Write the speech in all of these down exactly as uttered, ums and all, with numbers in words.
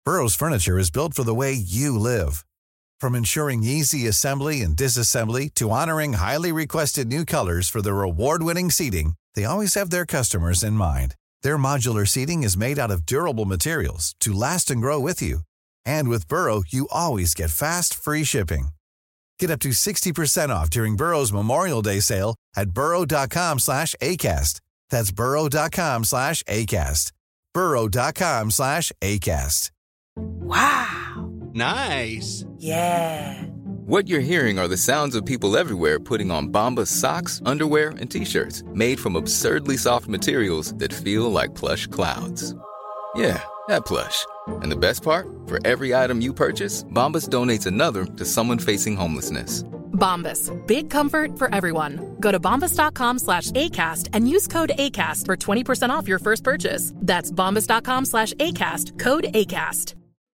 Burrow's furniture is built for the way you live. From ensuring easy assembly and disassembly to honoring highly requested new colors for their award-winning seating, they always have their customers in mind. Their modular seating is made out of durable materials to last and grow with you. And with Burrow, you always get fast, free shipping. Get up to sixty percent off during Burrow's Memorial Day sale at burrow.com slash ACAST. That's burrow.com slash ACAST. burrow.com slash ACAST. Wow. Nice. Yeah. What you're hearing are the sounds of people everywhere putting on Bombas socks, underwear, and T-shirts made from absurdly soft materials that feel like plush clouds. Yeah, that plush. And the best part? For every item you purchase, Bombas donates another to someone facing homelessness. Bombas. Big comfort for everyone. Go to bombas.com slash ACAST and use code ACAST for twenty percent off your first purchase. That's bombas.com slash ACAST. Code ACAST.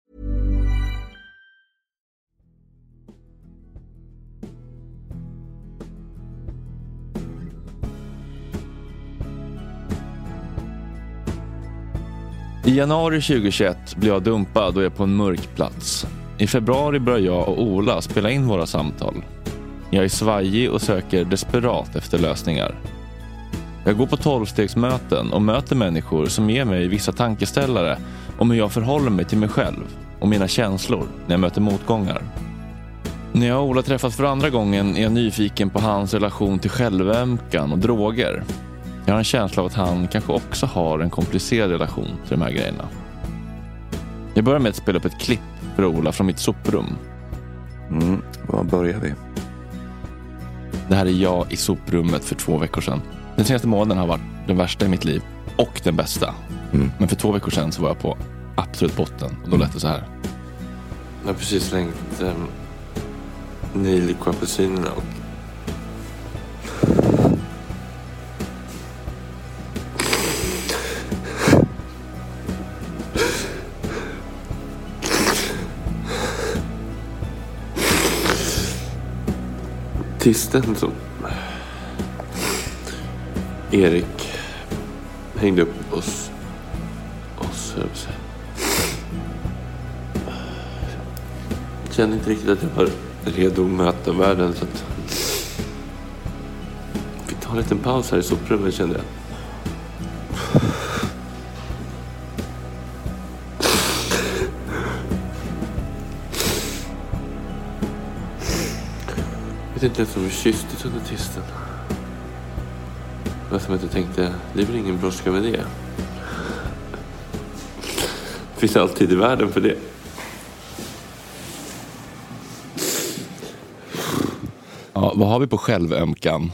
I januari tjugohundratjugoett blev jag dumpad och är på en mörk plats. I februari börjar jag och Ola spela in våra samtal. Jag är svajig och söker desperat efter lösningar. Jag går på tolvstegsmöten och möter människor som ger mig vissa tankeställare om hur jag förhåller mig till mig själv och mina känslor när jag möter motgångar. När jag och Ola träffas för andra gången är jag nyfiken på hans relation till självömkan och droger. Jag har en känsla av att han kanske också har en komplicerad relation till de här grejerna. Jag börjar med att spela upp ett klipp för Ola från mitt soprum. Mm, var börjar vi? Det här är jag i soprummet för två veckor sedan. Den senaste månaden har varit den värsta i mitt liv och den bästa. Mm. Men för två veckor sedan så var jag på absolut botten och då lät det så här. Jag har precis slängt um, nejlikapelsinerna och tisten som Erik hängde upp oss oss jag kände inte riktigt att jag var redo att möta världen, så att vi tar en liten paus här i soprummet, kände jag. Jag vet inte ens om vi kysste under tisten. Vad som jag inte tänkte, det är väl ingen brådska med det. Det finns alltid i världen för det. Ja, vad har vi på självömkan?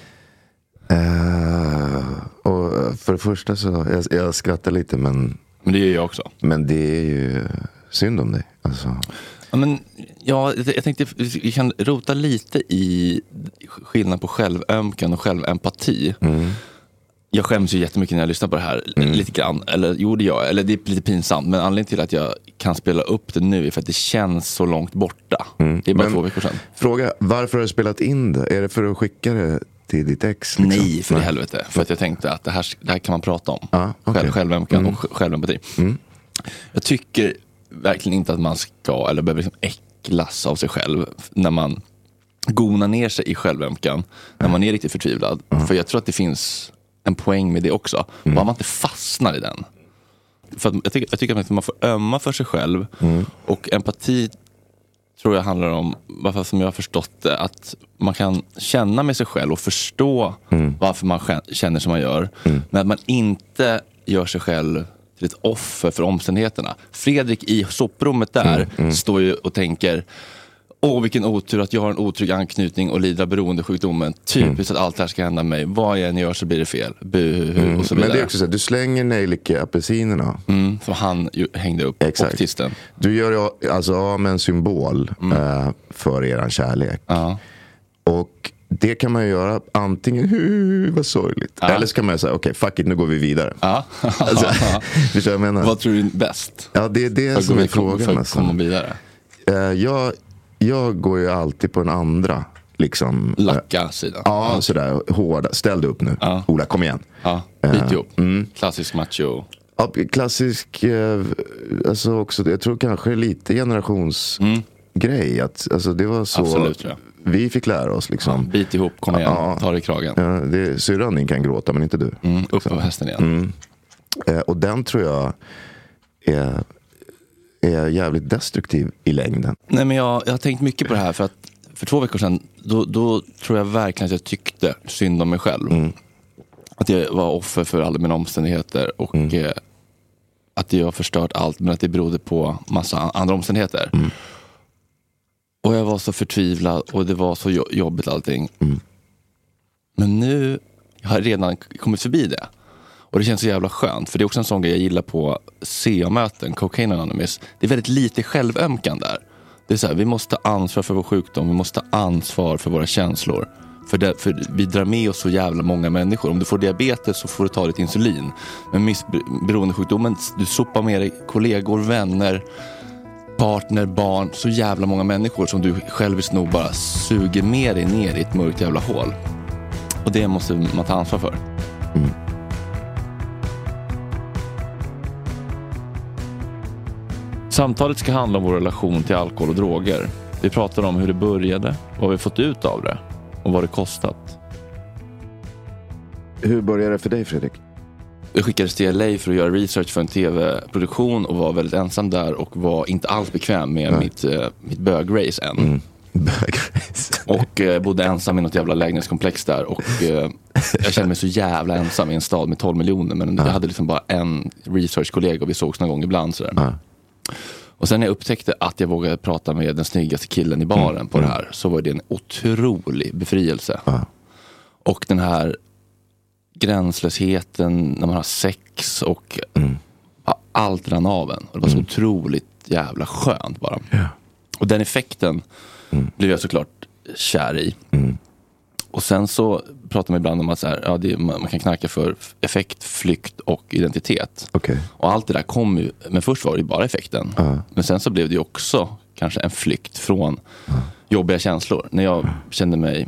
Uh, och för det första så, jag, jag skrattar lite, men... Men det gör jag också. Men det är ju synd om dig, alltså. Ja, men, ja, jag tänkte vi kan rota lite i skillnad på självömkan och självempati. Mm. Jag skäms ju jättemycket när jag lyssnar på det här. Mm. Lite grann, eller gjorde jag, eller det är lite pinsamt. Men anledningen till att jag kan spela upp det nu är för att det känns så långt borta. Mm. Det är bara men, två veckor sedan. Fråga, varför har du spelat in det? Är det för att skicka det till ditt ex? Liksom? Nej, för Nej. helvete. För att jag tänkte att det här, det här kan man prata om. Ah, okay. Själv, självömkan mm. och självempati. Mm. Jag tycker verkligen inte att man ska eller behöver liksom äcklas av sig själv när man gonar ner sig i självömkan, när man är riktigt förtvivlad. Mm. För jag tror att det finns en poäng med det också. Mm. Bara man inte fastnar i den. För att jag, tycker, jag tycker att man får ömma för sig själv. Mm. Och empati tror jag handlar om, varför som jag har förstått det, att man kan känna med sig själv och förstå mm. varför man känner som man gör. Mm. Men att man inte gör sig själv till ett offer för omständigheterna. Fredrik i soprummet där mm, mm. står ju och tänker, åh vilken otur att jag har en otrygg anknytning och lider beroendesjukdomen. Typiskt mm. att allt det här ska hända mig. Vad jag än gör så blir det fel. Buh, mm. och så vidare. Men det är också så att du slänger nejlika-apelsinerna. Mm, som han ju hängde upp. Exakt. Och tisten. Du gör alltså av med en symbol mm. äh, för eran kärlek. Ja. Och det kan man ju göra antingen, hur vad sorgligt. Ja. Eller så kan man säga, okej, okay, fuck it, nu går vi vidare. Ja. Alltså, förstår jag menar? Vad tror du är bäst? Ja, det är det som är frågan. För att komma vidare. Uh, jag, jag går ju alltid på den andra, liksom. Lacka sidan. Ja, ja, sådär, hårda. Ställ dig upp nu. Ja. Ola, kom igen. Ja, bit ihop. Mm. Klassisk macho. Ja, klassisk, eh, alltså också, jag tror kanske lite generationsgrej. Mm. Att, alltså det var så. Absolut, ja. Vi fick lära oss liksom. Ja, bit ihop, kom igen, ja, ta det i kragen. Ja, det, syrran din kan gråta, men inte du. Mm, upp på hästen igen. Mm. Eh, och den tror jag är, är jävligt destruktiv i längden. Nej, men jag, jag har tänkt mycket på det här, för att för två veckor sedan, då, då tror jag verkligen att jag tyckte synd om mig själv. Mm. Att jag var offer för alla mina omständigheter och mm. eh, att jag har förstört allt, men att det berodde på massa andra omständigheter. Mm. Och jag var så förtvivlad och det var så jobbigt allting. Mm. Men nu har jag redan kommit förbi det. Och det känns så jävla skönt. För det är också en sån grej jag gillar på C A-möten, Cocaine Anonymous. Det är väldigt lite självömkan där. Det är så här, vi måste ta ansvar för vår sjukdom. Vi måste ta ansvar för våra känslor. För, det, för vi drar med oss så jävla många människor. Om du får diabetes så får du ta ditt insulin. Men missberoendesjukdomen, du sopar med dig kollegor, vänner, partner, barn. Så jävla många människor som du själviskt nog bara suger med dig ner i ett mörkt jävla hål. Och det måste man ta ansvar för. Mm. Samtalet ska handla om vår relation till alkohol och droger. Vi pratar om hur det började, vad vi fått ut av det och vad det kostat. Hur började det för dig, Fredrik? Jag skickades till L A för att göra research för en tv-produktion och var väldigt ensam där och var inte alls bekväm med mitt, uh, mitt bögrace än. Mm. Bögrace. Och uh, bodde ensam i något jävla lägenhetskomplex där och uh, jag kände mig så jävla ensam i en stad med tolv miljoner, men uh. jag hade liksom bara en research-kollega och vi sågs någon gång ibland sådär. Uh. Och sen när jag upptäckte att jag vågade prata med den snyggaste killen i baren mm. på det här, så var det en otrolig befrielse. Uh. Och den här gränslösheten när man har sex och mm. allt rann av en. Och det var så mm. otroligt jävla skönt bara. Yeah. Och den effekten mm. blev jag såklart kär i. Mm. Och sen så pratar man ibland om att så här, ja, det, man, man kan knacka för effekt, flykt och identitet. Okay. Och allt det där kom ju, men först var det ju bara effekten. Uh. Men sen så blev det ju också kanske en flykt från uh. jobbiga känslor. När jag uh. kände mig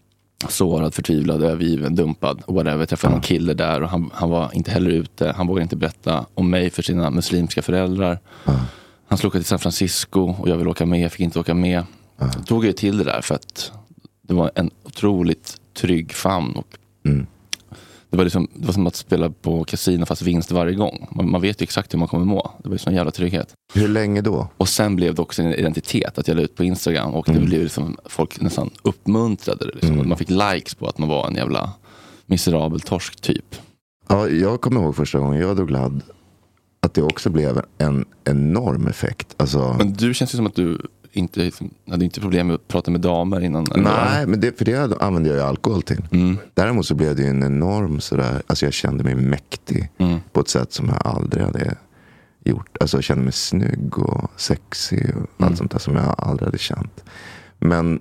sårad, förtvivlad, övergiven, dumpad och whatever. Jag träffade uh. någon kille där och han, han var inte heller ute. Han vågade inte berätta om mig för sina muslimska föräldrar. Uh. Han skulle åka till San Francisco och jag ville åka med, jag fick inte åka med. Uh. Då tog jag till det där för att det var en otroligt trygg famn och mm. det, var liksom, det var som att spela på kasino fast vinst varje gång. Man, man vet ju exakt hur man kommer må. Det var ju sån jävla trygghet. Hur länge då? Och sen blev det också en identitet att jag la ut på Instagram och mm. det blev liksom, folk nästan uppmuntrade det. Liksom. Mm. Man fick likes på att man var en jävla miserabel torsk typ. Ja, jag kommer ihåg första gången jag var glad att det också blev en enorm effekt. Alltså... Men du känns ju som att du inte hade inte problem med att prata med damer innan. Nej, men det, för det använde jag ju alkohol till. Mm. Däremot så blev det ju en enorm sådär, alltså jag kände mig mäktig mm. på ett sätt som jag aldrig hade gjort. Alltså jag kände mig snygg och sexig och mm. allt sånt där som jag aldrig hade känt. Men,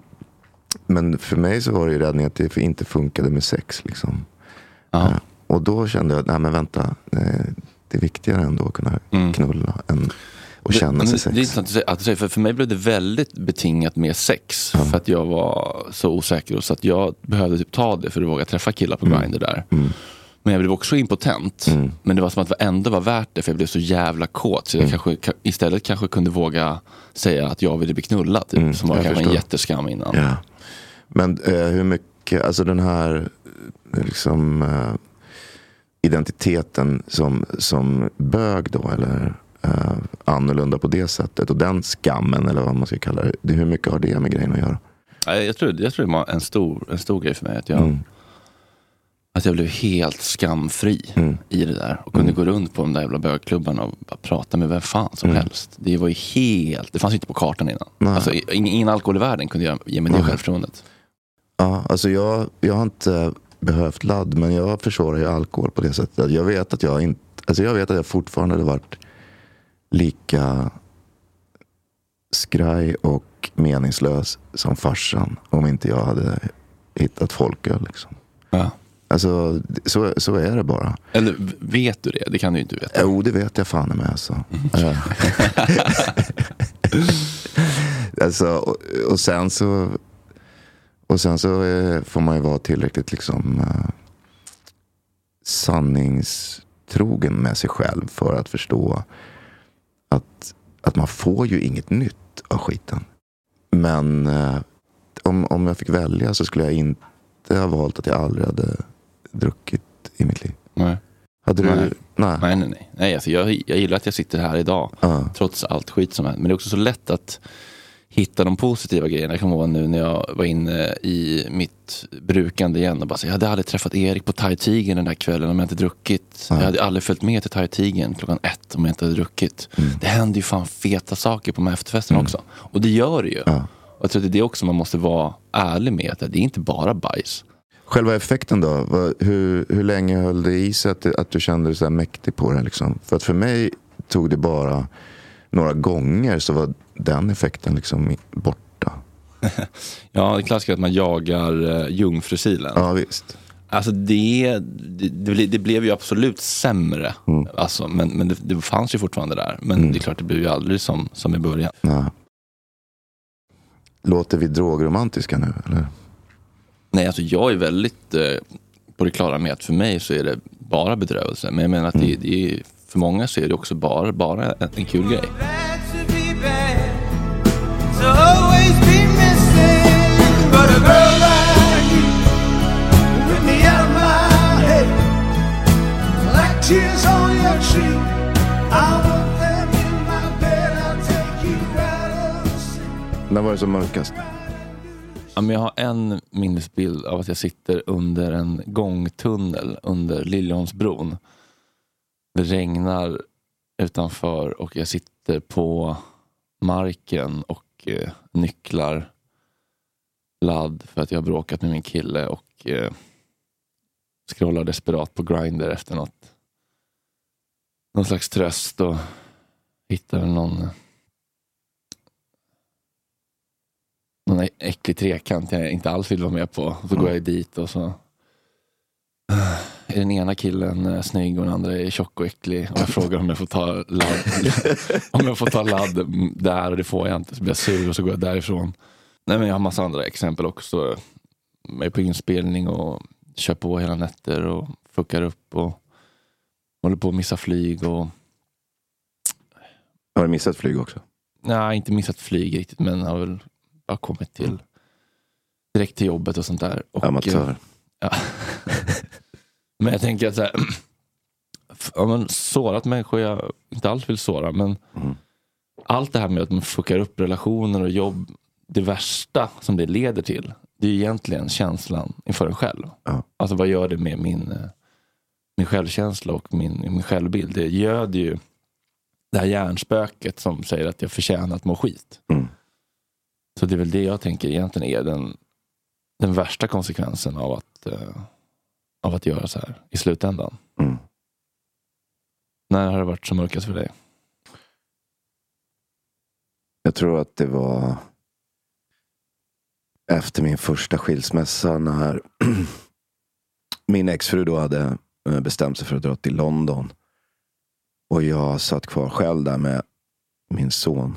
men för mig så var det ju räddning att det inte funkade med sex liksom. Ja. Och då kände jag, nej men vänta, det är viktigare ändå att kunna mm. knulla än och känna sig sex. Det är intressant att säga, för, för mig blev det väldigt betingat med sex. Ja. För att jag var så osäker och så att jag behövde typ ta det för att våga träffa killar på mm. Grindr där. Mm. Men jag blev också impotent. Mm. Men det var som att det ändå var värt det, för jag blev så jävla kåt. Så jag mm. kanske, istället kanske kunde våga säga att jag ville bli knullad. Typ, mm. Som var jag kanske förstår. En jätteskam innan. Ja. Men eh, hur mycket, alltså den här liksom eh, identiteten som, som bög då, eller Uh, annorlunda på det sättet och den skammen eller vad man ska kalla det, det hur mycket har det med grejen att göra? Jag tror, jag tror det var en stor, en stor grej för mig att jag, mm. att jag blev helt skamfri mm. i det där och kunde mm. gå runt på de där jävla bögklubbarna och bara prata med vem fan som mm. helst. Det var ju helt, det fanns ju inte på kartan innan. Nej. Alltså ingen, ingen alkohol i världen kunde jag ge mig det självförtroendet. Ja, alltså jag, jag har inte behövt ladd, men jag försvarar ju alkohol på det sättet. Jag vet att jag inte, alltså jag vet att jag fortfarande hade varit lika skraj och meningslös som farsan om inte jag hade hittat folköl liksom. Ja. Alltså, så, så är det bara. Eller vet du det? Det kan du inte veta. Jo, det vet jag fan med alltså. Mm. alltså och, och sen så och sen så eh, får man ju vara tillräckligt liksom uh, sannings otrogen med sig själv för att förstå att, att man får ju inget nytt av skiten. Men eh, om, om jag fick välja så skulle jag inte ha valt att jag aldrig hade druckit i mitt liv. Nej. Hade du... Nej. Nej, nej, nej. nej. nej alltså jag, jag gillar att jag sitter här idag. Uh. Trots allt skit som är. Men det är också så lätt att hitta de positiva grejerna. Jag kommer ihåg nu när jag var inne i mitt brukande igen och bara så, jag hade aldrig träffat Erik på Thai Tigern den där kvällen om jag inte druckit. Uh. Jag hade aldrig följt med till Thai Tigern klockan ett om jag inte hade druckit. Mm. Det händer ju fan feta saker på de här efterfesterna mm. också. Och det gör det ju. Uh. Och jag tror att det är det också man måste vara ärlig med. Att det är inte bara bajs. Själva effekten då? Hur, hur länge höll det i sig att, att du kände dig så här mäktig på det? Liksom? För att för mig tog det bara några gånger så var den effekten liksom borta. Ja, det är klassiskt att man jagar uh, jungfrusilen. Ja, visst. Alltså det, det, det, det blev ju absolut sämre. Mm. Alltså, men men det, det fanns ju fortfarande där. Men mm. det är klart, det blev ju aldrig som, som i början. Ja. Låter vi drogromantiska nu, eller? Nej, alltså jag är väldigt eh, på det klara med att för mig så är det bara bedrövelse. Men jag menar att mm. det, det är, för många så är det också bara, bara en, en kul grej. När var det som mörkast? Ja, men jag har en minnesbild av att jag sitter under en gångtunnel under Liljeholmsbron. Det regnar utanför och jag sitter på marken och eh, nycklar ladd för att jag har bråkat med min kille och eh, scrollar desperat på Grindr efter något, någon slags tröst och hittar någon någon äcklig trekant jag inte alls vill vara med på. Så mm. går jag dit och så är den ena killen snygg och den andra är tjock och äcklig och jag frågar om jag får ta ladd om jag får ta ladd där och det får jag inte, så blir jag sur och så går jag därifrån. Nej, men jag har massa andra exempel också. Jag är på inspelning och kör på hela nätter och fuckar upp och håller på att missa flyg och har du missat flyg också? Nej, inte missat flyg riktigt, men har väl bara kommit till direkt till jobbet och sånt där. Och, amatör. Ja. Men jag tänker att så här, ja, men sårat människor jag inte alls vill såra, men mm. allt det här med att man fuckar upp relationer och jobb, det värsta som det leder till, det är egentligen känslan inför en själv. Ja. Alltså vad gör det med min, min självkänsla och min, min självbild? Det göder ju det här hjärnspöket som säger att jag förtjänar att må skit. Mm. Så det är väl det jag tänker egentligen är den, den värsta konsekvensen av att, uh, av att göra så här i slutändan. Mm. När har det varit så mörkast för dig? Jag tror att det var efter min första skilsmässa när min exfru då hade bestämt sig för att dra till London. Och jag satt kvar själv där med min son.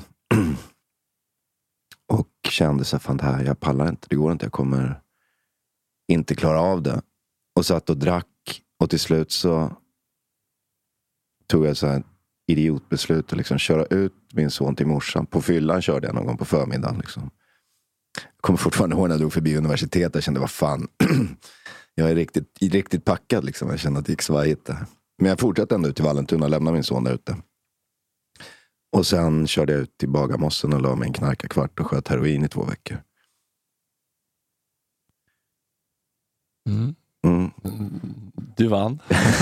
Och kände så här, fan det här, jag pallar inte, det går inte, jag kommer inte klara av det. Och satt och drack och till slut så tog jag så här idiotbeslut att liksom köra ut min son till morsan. På fyllan körde jag någon gång på förmiddagen liksom. Jag kommer fortfarande ihåg när jag drog förbi universitetet, jag kände vad fan jag är riktigt, riktigt packad liksom, jag kände att det gick svajigt där. Men jag fortsatte ändå ut till Vallentuna och lämnade min son där ute. Och sen körde jag ut till Bagarmossen och la mig en knarkarkvart och sköt heroin i två veckor. Mm. Mm. Du vann.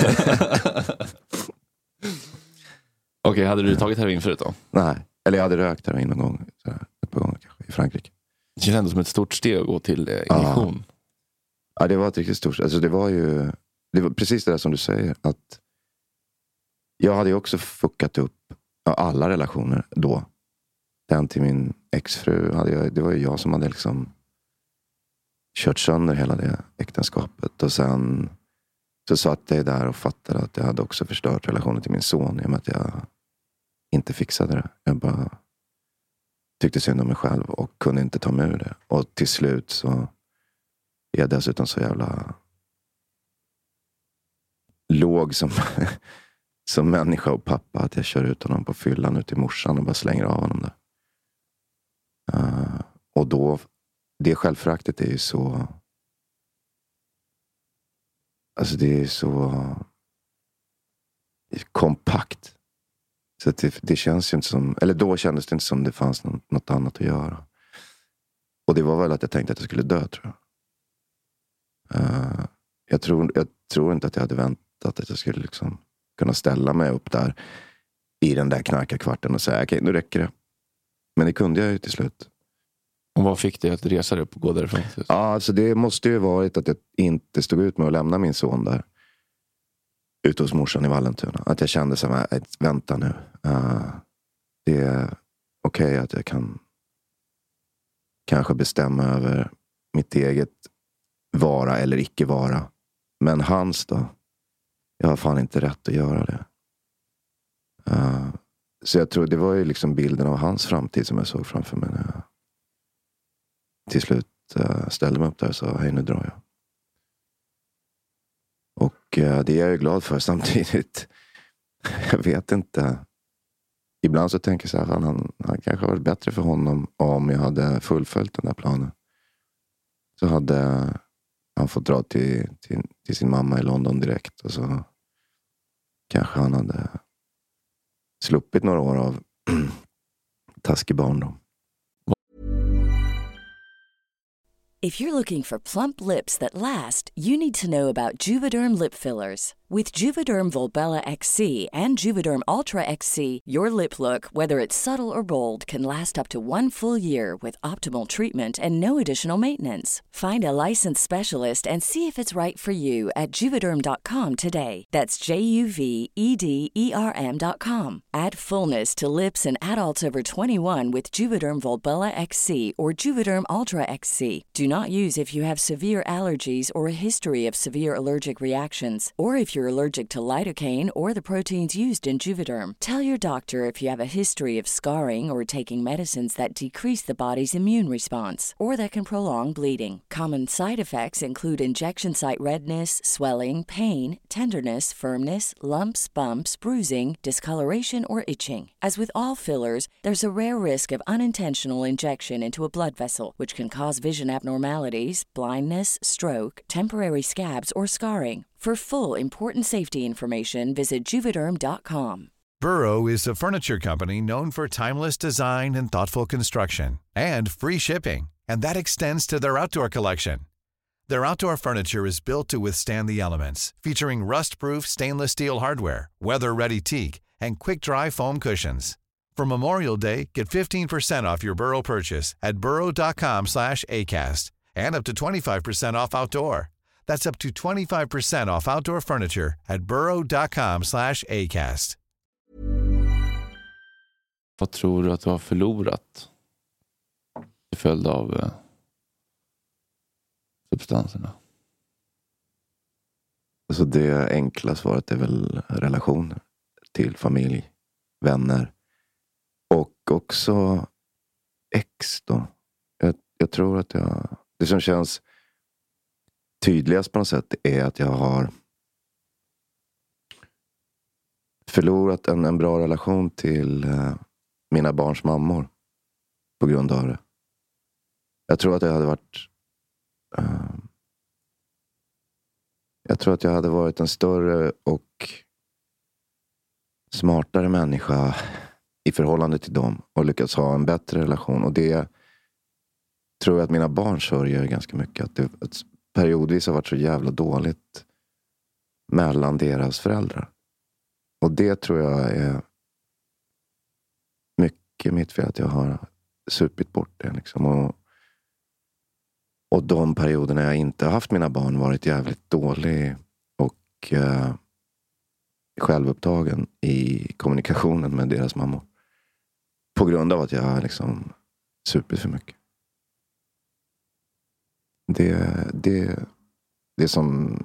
Okej, okay, hade du tagit heroin förut då? Nej, eller jag hade rökt heroin någon gång. Så här, ett par gånger kanske, i Frankrike. Det känns ändå som ett stort steg att gå till eh, injektion. Ja. Ja, det var ett riktigt stort. Alltså det var ju det var precis det där som du säger, att jag hade ju också fuckat upp alla relationer då. Den till min exfru hade jag, det var ju jag som hade liksom kört sönder hela det äktenskapet. Och sen så satt jag där och fattade att jag hade också förstört relationen till min son i och med att jag inte fixade det. Jag bara tyckte synd om mig själv och kunde inte ta mig ur det. Och till slut så är jag dessutom så jävla låg som som människa och pappa att jag kör ut honom på fyllan ut i morsan och bara slänger av honom där. Uh, och då, det självföraktet är ju så, alltså det är så kompakt. Så att det, det känns ju inte som, eller då kändes det inte som det fanns något, något annat att göra. Och det var väl att jag tänkte att jag skulle dö, tror jag. Uh, jag, tror, jag tror inte att jag hade väntat att jag skulle liksom kunna ställa mig upp där i den där knarkarkvarten och säga okej, okay, nu räcker det. Men det kunde jag ju till slut. Och vad fick dig att resa dig upp och gå därifrån? Ja, alltså det måste ju varit att jag inte stod ut med att lämna min son där ute hos morsan i Vallentuna. Att jag kände så här, vänta nu. Uh, det är okej okay att jag kan kanske bestämma över mitt eget vara eller icke vara. Men hans då? Jag har fan inte rätt att göra det. Uh, så jag tror det var ju liksom bilden av hans framtid som jag såg framför mig när jag till slut uh, ställde mig upp där och sa hej, nu drar jag. Och uh, det är jag ju glad för. Samtidigt jag vet inte, ibland så tänker jag så här, fan, han, han kanske varit bättre för honom om jag hade fullföljt den där planen. Så hade han fått dra till, till, till sin mamma i London direkt. Och så kanske han hade sluppit några år av taskig barndom. If you're looking for plump lips that last, you need to know about Juvederm lip fillers. With Juvederm Volbella X C and Juvederm Ultra X C, your lip look, whether it's subtle or bold, can last up to one full year with optimal treatment and no additional maintenance. Find a licensed specialist and see if it's right for you at juvederm dot com today. That's J U V E D E R M dot com. Add fullness to lips in adults over twenty-one with Juvederm Volbella X C or Juvederm Ultra X C. Do not use if you have severe allergies or a history of severe allergic reactions, or if you're allergic to lidocaine or the proteins used in Juvederm. Tell your doctor if you have a history of scarring or taking medicines that decrease the body's immune response or that can prolong bleeding. Common side effects include injection site redness, swelling, pain, tenderness, firmness, lumps, bumps, bruising, discoloration, or itching. As with all fillers, there's a rare risk of unintentional injection into a blood vessel, which can cause vision abnormalities, blindness, stroke, temporary scabs, or scarring. For full important safety information, visit juvederm dot com. Burrow is a furniture company known for timeless design and thoughtful construction, and free shipping, and that extends to their outdoor collection. Their outdoor furniture is built to withstand the elements, featuring rust-proof stainless steel hardware, weather-ready teak, and quick-dry foam cushions. For Memorial Day, get fifteen percent off your Burrow purchase at burrow dot com slash acast, and up to twenty-five percent off outdoor. That's up to twenty-five percent off outdoor furniture at burrow dot com slash acast. Vad tror du att du har förlorat till följd av eh, substanserna? Alltså det enkla svaret är väl relationer till familj, vänner och också ex då. Jag, jag tror att jag, det som känns tydligast på något sätt är att jag har förlorat en, en bra relation till eh, mina barns mammor på grund av det. Jag tror att jag hade varit eh, jag tror att jag hade varit en större och smartare människa i förhållande till dem och lyckats ha en bättre relation. Och det tror jag att mina barn sörjer ganska mycket. Att det att periodvis har varit så jävla dåligt mellan deras föräldrar. Och det tror jag är mycket mitt fel, att jag har supit bort det liksom. Och, och de perioderna jag inte har haft mina barn varit jävligt dålig och eh, självupptagen i kommunikationen med deras mammor. På grund av att jag har liksom supit för mycket. Det, det, det som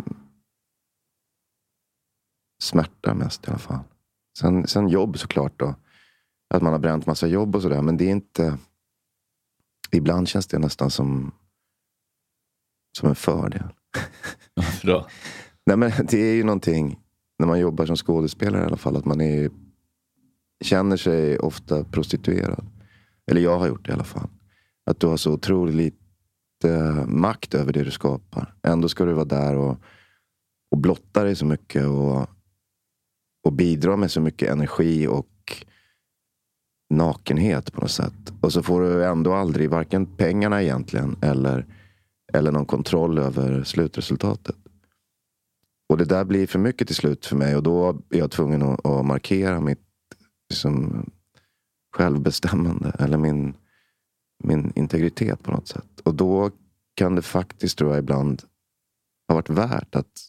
smärtar mest i alla fall. Sen, sen jobb såklart då. Att man har bränt massa jobb och sådär. Men det är inte... Ibland känns det nästan som som en fördel. Varför då? Nej, men det är ju någonting... när man jobbar som skådespelare i alla fall, att man är, känner sig ofta prostituerad. Eller jag har gjort det i alla fall. Att du har så otroligt lite makt över det du skapar. Ändå ska du vara där och, och blotta dig så mycket och, och bidra med så mycket energi och nakenhet på något sätt. Och så får du ändå aldrig varken pengarna egentligen eller, eller någon kontroll över slutresultatet. Och det där blir för mycket till slut för mig. Och då är jag tvungen att, att markera mitt liksom, självbestämmande. Eller min, min integritet på något sätt. Och då kan det faktiskt, tror jag, ibland ha varit värt att,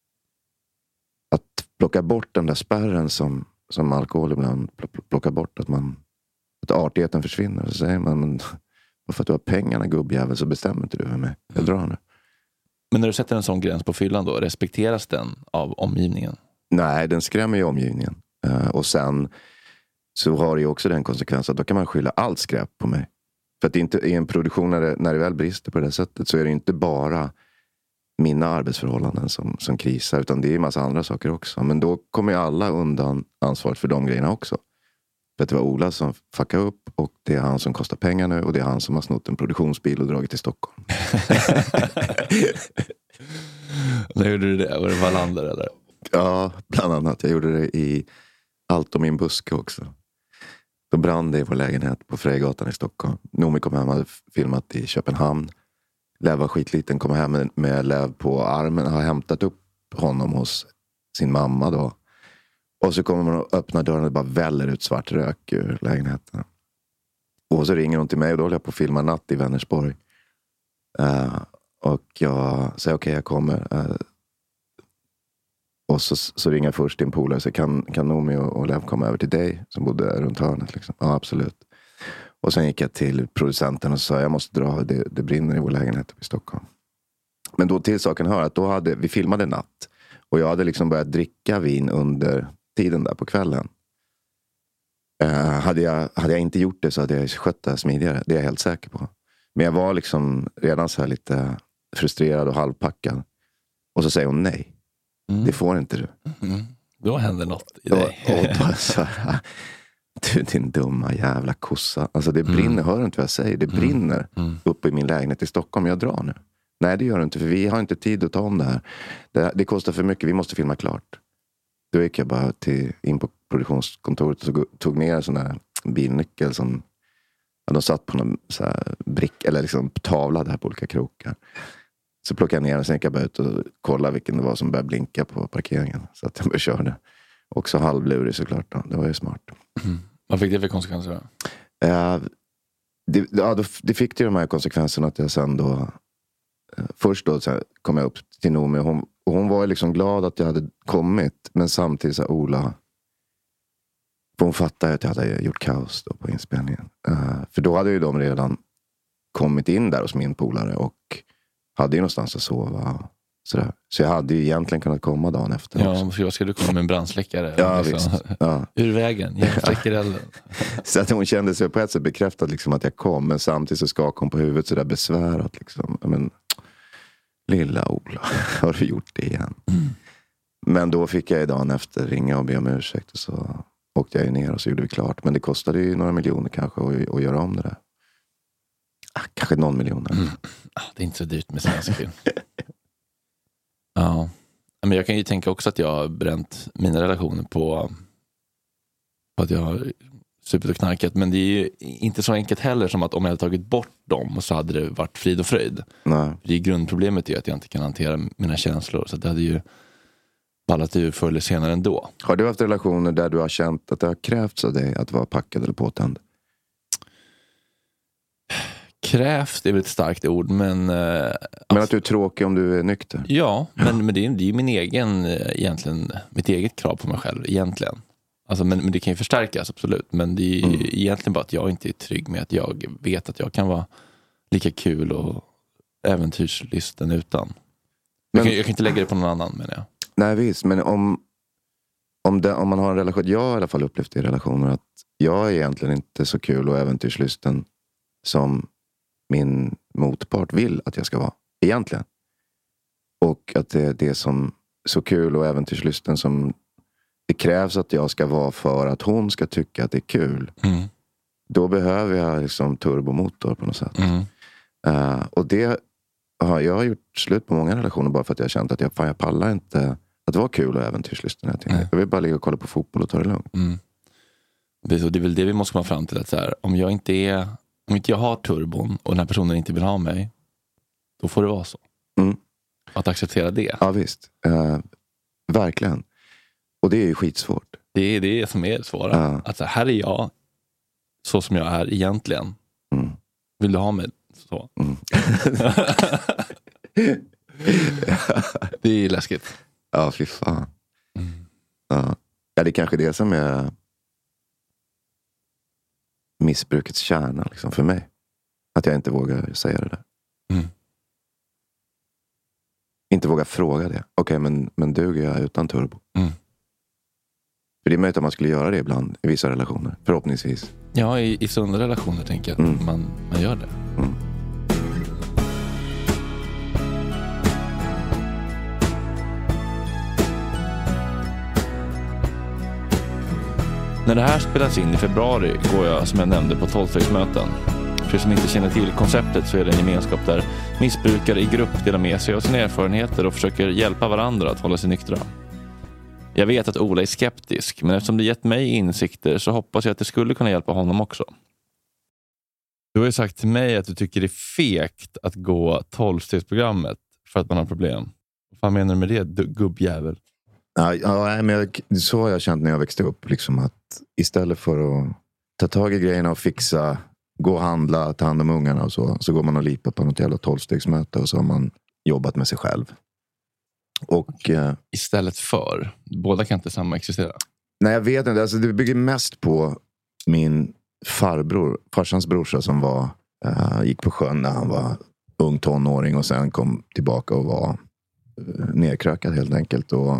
att plocka bort den där spärren som, som alkohol ibland plockar bort. Att, man, att artigheten försvinner. Så säger man, men för att du har pengarna, gubbjävel, så bestämmer inte du med mig. Jag drar nu. Men när du sätter en sån gräns på fyllan då, respekteras den av omgivningen? Nej, den skrämmer ju omgivningen. Uh, och sen så har det ju också den konsekvensen att då kan man skylla allt skräp på mig. För att det inte, i en produktion när det, när det väl brister på det sättet, så är det inte bara mina arbetsförhållanden som, som krisar, utan det är en massa andra saker också. Men då kommer ju alla undan ansvaret för de grejerna också. För att det var Ola som fuckade upp, och det är han som kostar pengar nu, och det är han som har snott en produktionsbil och dragit till Stockholm. När gjorde du det? Var det Wallander eller? Ja, bland annat. Jag gjorde det i Allt om min buske också. Då brann det i vår lägenhet på Frejgatan i Stockholm. Nomi kom hem och hade filmat i Köpenhamn. Lev var skitliten, kom hem med, med Lev på armen. Har hämtat upp honom hos sin mamma då. Och så kommer man och öppnar dörren och det bara väller ut svart rök ur lägenheten. Och så ringer hon till mig och då håller jag på att filma natt i Vänersborg. Uh, och jag säger okej, okay, jag kommer. Uh, och så, så ringer jag först din polare och säger kan, kan Nomi och, och Lev komma över till dig som bodde runt hörnet liksom. Ja, absolut. Och sen gick jag till producenten och sa jag måste dra, det, det brinner i vår lägenhet i Stockholm. Men då till saken hör att då hade vi filmade natt. Och jag hade liksom börjat dricka vin under tiden där på kvällen. Uh, hade, jag, hade jag inte gjort det så hade jag skött det smidigare. Det är jag helt säker på. Men jag var liksom redan så här lite frustrerad och halvpackad. Och så säger hon nej. Mm. Det får inte du. Mm. Då händer något i och, dig. Och bara så här, du din dumma jävla kossa. Alltså det brinner, mm. hör du inte vad jag säger? Det brinner mm. Mm. uppe i min lägenhet i Stockholm. Jag drar nu. Nej, det gör du inte, för vi har inte tid att ta om det här. Det, det kostar för mycket, vi måste filma klart. Då gick jag bara till, in på produktionskontoret och tog ner en sån där bilnyckel som ja, de satt på någon så här brick, eller liksom tavla där på olika krokar. Så plockade jag ner den och sen gick jag bara ut och kollade vilken det var som började blinka på parkeringen. Så att jag började köra det. Också halvlurig såklart då. Det var ju smart. Mm. Vad fick det för konsekvenser då? Uh, det, ja, då, det fick ju de här konsekvenserna att jag sen då uh, först då så här, kom jag upp till Nomi och hon, och hon var liksom glad att jag hade kommit, men samtidigt så här, Ola, för hon fattade att jag hade gjort kaos då på inspelningen. Uh, för då hade ju de redan kommit in där hos min polare och hade ju någonstans att sova. Sådär. Så jag hade ju egentligen kunnat komma dagen efter. Ja, också. För jag skulle komma med en brandsläckare. Ja, visst. Ja. Ur vägen, jag släcker elden. Så att hon kände sig på ett sätt bekräftad liksom, att jag kom. Men samtidigt så skakade hon på huvudet sådär besvärat. Liksom. Men, lilla Ola, har du gjort det igen? Mm. Men då fick jag dagen efter ringa och be om ursäkt. Och så åkte jag ju ner och så gjorde vi klart. Men det kostade ju några miljoner kanske att, att göra om det där. Ah, kanske någon miljon. Mm. Ah, det är inte så dyrt med svensk film. Ja, men jag kan ju tänka också att jag har bränt mina relationer på, på att jag har supit och knarkat. Men det är ju inte så enkelt heller som att om jag hade tagit bort dem så hade det varit frid och fröjd. Nej. Det är grundproblemet är att jag inte kan hantera mina känslor. Så det hade ju ballat ur förr eller senare ändå. Har du haft relationer där du har känt att det har krävts av dig att vara packad eller påtänd? Krävt är väl ett starkt ord, men... Eh, men att alltså, du är tråkig om du är nykter? Ja, men, men det är ju min egen, egentligen, mitt eget krav på mig själv, egentligen. Alltså, men, men det kan ju förstärkas, absolut. Men det är mm. egentligen bara att jag inte är trygg med att jag vet att jag kan vara lika kul och äventyrslysten utan. Men, jag, kan, jag kan inte lägga det på någon annan, menar jag. Nej, visst. Men om, om, det, om man har en relation... Jag har i alla fall upplevt i relationer att jag är egentligen inte så kul och äventyrslysten som min motpart vill att jag ska vara. Egentligen. Och att det är det som så kul och äventyrslysten som det krävs att jag ska vara för att hon ska tycka att det är kul. Mm. Då behöver jag liksom turbomotor på något sätt. Mm. Uh, och det har jag har gjort slut på många relationer bara för att jag har känt att jag, fan, jag pallar inte att det var kul och äventyrslysten. Jag, jag vill bara ligga och kolla på fotboll och ta det lugnt. Mm. Det är väl det vi måste komma fram till. Att så här, om jag inte är om inte jag har turbon och den här personen inte vill ha mig, då får det vara så. Mm. Att acceptera det. Ja visst. Uh, verkligen. Och det är ju skitsvårt. Det är det som är svåra. Uh. Att så här är jag så som jag är egentligen. Mm. Vill du ha mig så? Mm. Det är läskigt. Ja, fy fan. Mm. Ja. Ja, det är kanske det som är missbrukets kärna liksom, för mig. Att jag inte vågar säga det där. Mm. Inte vågar fråga det. Okej, okay, men, men duger jag utan turbo? Mm. För det är möjligt att man skulle göra det ibland i vissa relationer. Förhoppningsvis. Ja, i, i sunda relationer tänker jag att mm. man, man gör det. Mm. När det här spelas in i februari går jag, som jag nämnde, på tolvstegsmöten. För er som inte känner till konceptet så är det en gemenskap där missbrukare i grupp delar med sig av sina erfarenheter och försöker hjälpa varandra att hålla sig nyktra. Jag vet att Ola är skeptisk, men eftersom det gett mig insikter så hoppas jag att det skulle kunna hjälpa honom också. Du har ju sagt till mig att du tycker det är fegt att gå tolvstegsprogrammet för att man har problem. Vad menar du med det, du gubbjävel? Ja, ja, men jag, så har jag känt när jag växte upp. Liksom att istället för att ta tag i grejerna och fixa, gå och handla, ta hand om ungarna och så, så går man och lipar på något jävla tolvstegsmöte och så har man jobbat med sig själv. Och, eh, istället för, båda kan inte samma existera. Nej, jag vet inte. Alltså, det bygger mest på min farbror, farsans brorsa som var, eh, gick på sjön när han var ung tonåring och sen kom tillbaka och var eh, nerkrökad helt enkelt och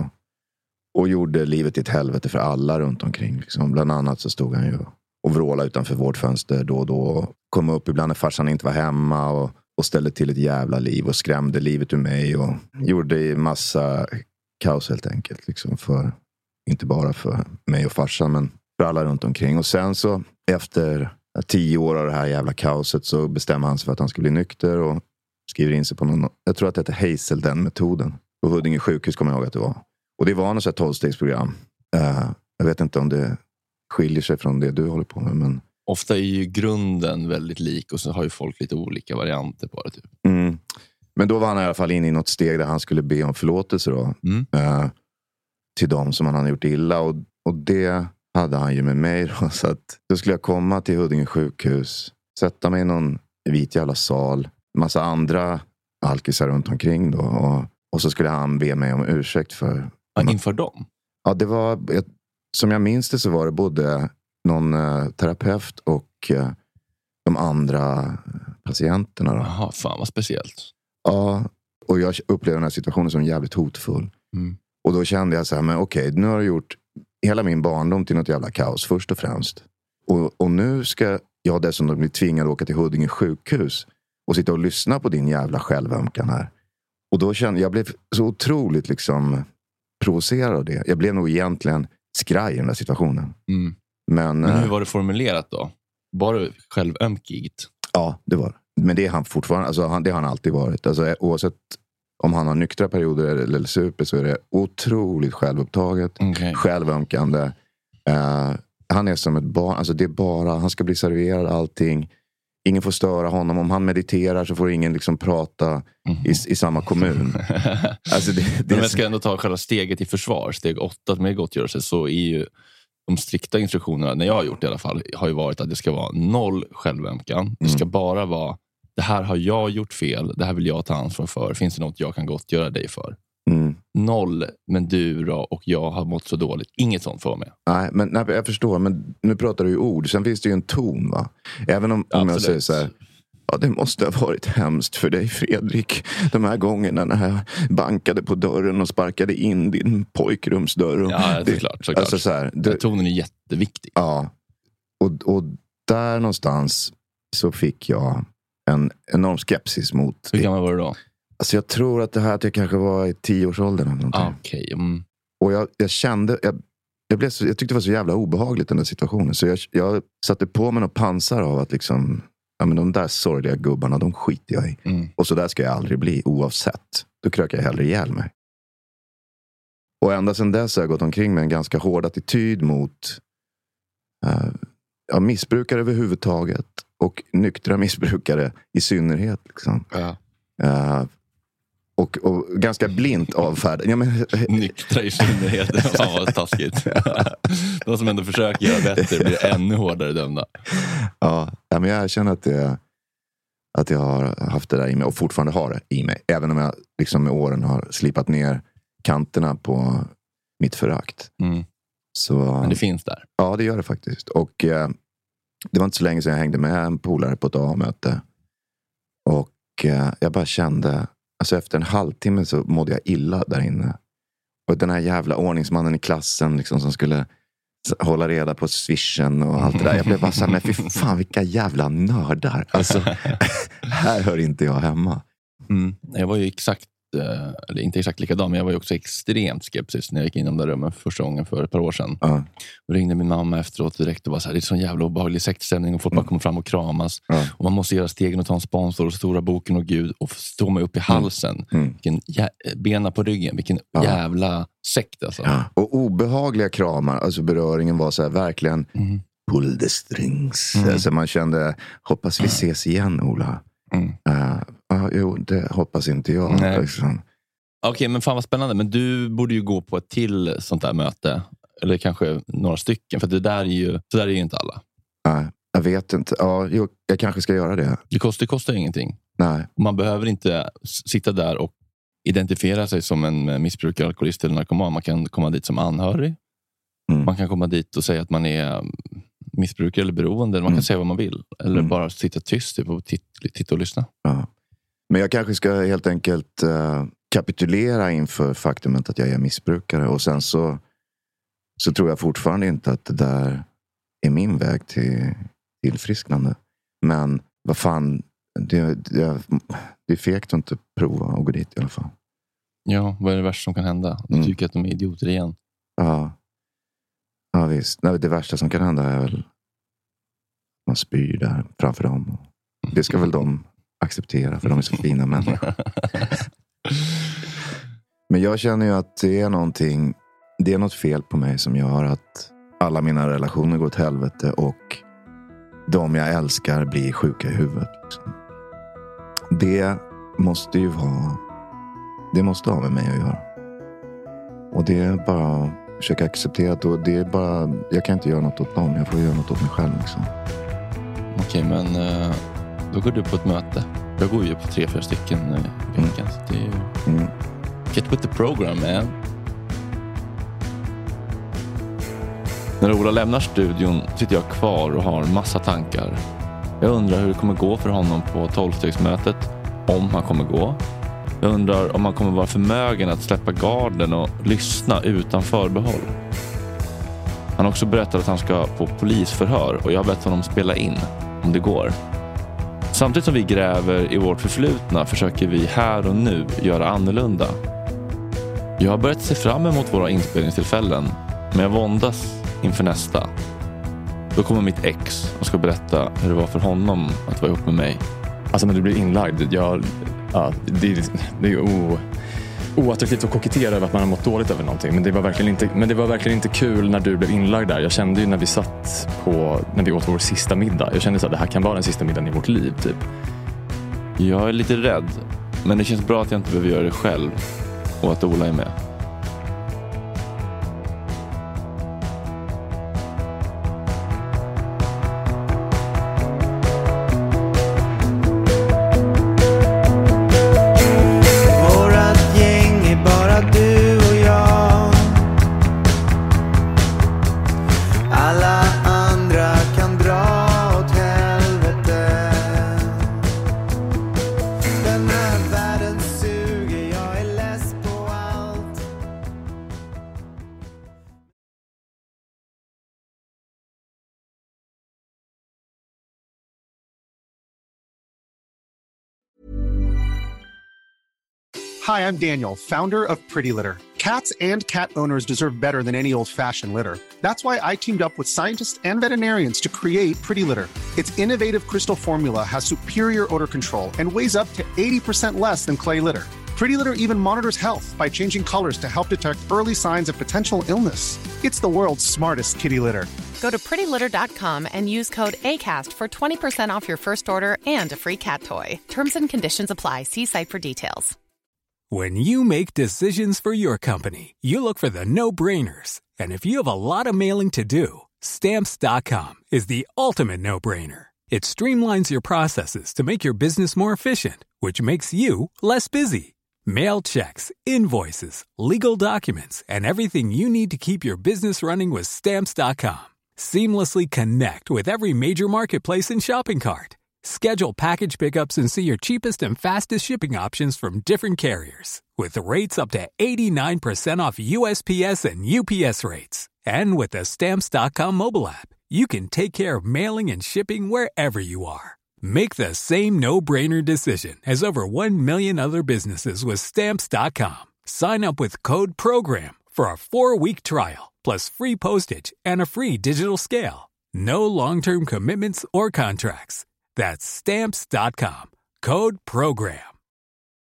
Och gjorde livet till ett helvete för alla runt omkring. Liksom. Bland annat så stod han ju och vrålade utanför vårt fönster då och då. Kom upp ibland när farsan inte var hemma. Och, och ställde till ett jävla liv. Och skrämde livet ur mig. Och gjorde massa kaos helt enkelt. Liksom för, inte bara för mig och farsan. Men för alla runt omkring. Och sen så efter tio år av det här jävla kaoset. Så bestämmer han sig för att han ska bli nykter. Och skriver in sig på någon. Jag tror att det heter Hazelden-metoden. På Huddinge sjukhus kommer jag ihåg att det var. Och det var något sånt här tolvstegsprogram. Uh, jag vet inte om det skiljer sig från det du håller på med. Men... Ofta är ju grunden väldigt lik. Och så har ju folk lite olika varianter på det. Typ. Mm. Men då var han i alla fall inne i något steg där han skulle be om förlåtelse då. Mm. Uh, till dem som han hade gjort illa. Och, och det hade han ju med mig då. Så att då skulle jag komma till Huddinge sjukhus. Sätta mig i någon vit jävla sal. Massa andra alkisar runt omkring då. Och, och så skulle han be mig om ursäkt för... Ja, inför dem? Ja, det var... Som jag minns det så var det både någon uh, terapeut och uh, de andra patienterna. Då. Jaha, fan vad speciellt. Ja, och jag upplevde den här situationen som jävligt hotfull. Mm. Och då kände jag så här, men okej, okay, nu har jag gjort hela min barndom till något jävla kaos först och främst. Och, och nu ska jag dessutom bli tvingad att åka till Huddinge sjukhus och sitta och lyssna på din jävla självömkan här. Och då kände jag, blev så otroligt liksom provocerad av det. Jag blev nog egentligen skraj i den där situationen. Mm. Men, Men hur var det formulerat då? Var det självömkigt? Ja, det var det. Men det är han fortfarande, alltså han, det har han alltid varit. Alltså oavsett om han har nyktra perioder eller, eller super så är det otroligt självupptaget. Okay. Självömkande. Uh, han är som ett barn, alltså det är bara, han ska bli serverad allting. Ingen får störa honom. Om han mediterar så får ingen liksom prata mm. i, i samma kommun. Alltså det, det Men jag ska ändå ta själva steget i försvar. Steg åtta med gottgörelse så är ju de strikta instruktionerna, när jag har gjort i alla fall, har ju varit att det ska vara noll självömkan. Mm. Det ska bara vara, det här har jag gjort fel. Det här vill jag ta ansvar för. Finns det något jag kan gottgöra dig för? Mm. Noll, men du då och jag har mått så dåligt. Inget sånt för mig. Nej, men nej, jag förstår. Men nu pratar du ju ord. Sen finns det ju en ton, va? Även om, om jag säger så här, ja, det måste ha varit hemskt för dig, Fredrik. De här gångerna när jag bankade på dörren och sparkade in din pojkrumsdörr. Och ja, det är klart. Såklart. Alltså, så här, det, tonen är jätteviktig. Ja. Och, och där någonstans så fick jag en enorm skepsis mot... Hur gammal var du då? Alltså jag tror att det här att jag kanske var i tioårsåldern eller någonting. Ah, okay. mm. Och jag, jag kände, jag, jag, blev så, jag tyckte det var så jävla obehagligt den där situationen. Så jag, jag satte på mig något pansar av att liksom, ja men de där sorgliga gubbarna, de skiter jag i. Mm. Och så där ska jag aldrig bli, oavsett. Då krökar jag hellre ihjäl mig. Och ända sedan dess har jag gått omkring med en ganska hård attityd mot uh, ja, missbrukare överhuvudtaget. Och nyktra missbrukare i synnerhet. Liksom. Ja. Uh, och, och ganska blint avfärd. Ja, men... Nyktra i synnerhet. Fan vad taskigt. De som ändå försöker göra bättre blir ännu hårdare dömda. Ja, ja men jag känner att, det, att jag har haft det där i mig. Och fortfarande har det i mig. Även om jag liksom med åren har slipat ner kanterna på mitt förakt. Mm. Så, men det finns där. Ja, det gör det faktiskt. Och eh, det var inte så länge sedan jag hängde med en polare på ett A-möte. Och eh, jag bara kände, alltså efter en halvtimme så mådde jag illa där inne. Och den här jävla ordningsmannen i klassen liksom, som skulle hålla reda på swishen och allt det där. Jag blev bara så här, men fy fan vilka jävla nördar. Alltså, här hör inte jag hemma. Mm. Jag var ju exakt, eller inte exakt likadan, men jag var ju också extremt skeptisk när jag gick in i de där rummen för första gången för ett par år sedan. Uh. Då ringde min mamma efteråt direkt och var så här, det är sån jävla obehaglig sektstämning och folk mm. bara kommer fram och kramas. Uh. Och man måste göra stegen och ta en sponsor och stora boken och Gud och stå mig upp i halsen. Mm. Vilken jä- bena på ryggen, vilken uh. jävla sekt alltså. Uh. Och obehagliga kramar, alltså beröringen var så här verkligen mm. pull the strings. Mm. Alltså man kände, hoppas vi ses igen Ola. Mm. Uh, uh, jo, det hoppas inte jag. Liksom. Okej, okay, men fan vad spännande. Men du borde ju gå på ett till sånt där möte. Eller kanske några stycken. För det där är ju, så där är ju inte alla. Nej, uh, jag vet inte. Ja, jo, jag kanske ska göra det. Det kostar, det kostar ingenting. Nej. Man behöver inte sitta där och identifiera sig som en missbrukare, alkoholist eller narkoman. Man kan komma dit som anhörig. Mm. Man kan komma dit och säga att man är missbrukare eller beroende. Man kan mm. säga vad man vill. Eller mm. bara sitta tyst och titta, titta och lyssna. Ja. Men jag kanske ska helt enkelt uh, kapitulera inför faktumet att jag är missbrukare. Och sen så, så tror jag fortfarande inte att det där är min väg till tillfrisknande. Men vad fan, det, det, det är fegt att inte prova och gå dit i alla fall. Ja, vad är det värsta som kan hända? Du mm. tycker att de är idioter igen. Ja. Ja visst, nej, det värsta som kan hända är väl man spyr där framför dem. Det ska väl de acceptera för de är så fina människor. Men jag känner ju att det är någonting, det är något fel på mig som gör att alla mina relationer går åt helvete och de jag älskar blir sjuka i huvudet. Liksom. Det måste ju vara, det måste ha med mig att göra. Och det är bara försöka acceptera att det är bara, jag kan inte göra något åt dem, jag får göra något åt mig själv liksom. Okej, men då går du på ett möte. Jag går ju på tre, fyra stycken i veckan. Mm. Så det är ju mm. get with the program, man. När Ola lämnar studion sitter jag kvar och har massa tankar. Jag undrar hur det kommer gå för honom på tolvstegsmötet, om han kommer gå. Jag undrar om han kommer vara förmögen att släppa garden och lyssna utan förbehåll. Han har också berättat att han ska på polisförhör och jag har bett honom spela in, om det går. Samtidigt som vi gräver i vårt förflutna försöker vi här och nu göra annorlunda. Jag har börjat se fram emot våra inspelningstillfällen, men jag våndas inför nästa. Då kommer mitt ex och ska berätta hur det var för honom att vara ihop med mig. Alltså när du blir inlagd, jag, ja, det, det är ju o, oattraktivt att kokettera över att man har mått dåligt över någonting. Men det var verkligen inte, men det var verkligen inte kul när du blev inlagd där. Jag kände ju när vi satt på, när vi åt vår sista middag. Jag kände så att det här kan vara den sista middagen i vårt liv typ. Jag är lite rädd, men det känns bra att jag inte behöver göra det själv och att Ola är med. Hi, I'm Daniel, founder of Pretty Litter. Cats and cat owners deserve better than any old-fashioned litter. That's why I teamed up with scientists and veterinarians to create Pretty Litter. Its innovative crystal formula has superior odor control and weighs up to eighty percent less than clay litter. Pretty Litter even monitors health by changing colors to help detect early signs of potential illness. It's the world's smartest kitty litter. Go to pretty litter dot com and use code ACAST for twenty percent off your first order and a free cat toy. Terms and conditions apply. See site for details. When you make decisions for your company, you look for the no-brainers. And if you have a lot of mailing to do, Stamps dot com is the ultimate no-brainer. It streamlines your processes to make your business more efficient, which makes you less busy. Mail checks, invoices, legal documents, and everything you need to keep your business running with Stamps dot com. Seamlessly connect with every major marketplace and shopping cart. Schedule package pickups and see your cheapest and fastest shipping options from different carriers. With rates up to eighty-nine percent off U S P S and U P S rates. And with the Stamps dot com mobile app, you can take care of mailing and shipping wherever you are. Make the same no-brainer decision as over one million other businesses with Stamps dot com. Sign up with code PROGRAM for a four-week trial, plus free postage and a free digital scale. No long-term commitments or contracts. That's Stamps dot com. Code PROGRAM.